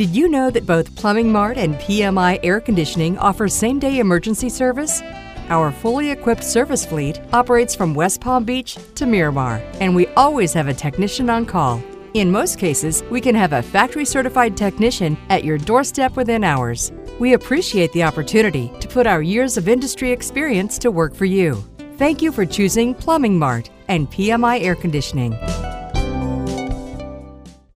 Did you know that both Plumbing Mart and PMI Air Conditioning offer same-day emergency service? Our fully equipped service fleet operates from West Palm Beach to Miramar, and we always have a technician on call. In most cases, we can have a factory-certified technician at your doorstep within hours. We appreciate the opportunity to put our years of industry experience to work for you. Thank you for choosing Plumbing Mart and PMI Air Conditioning.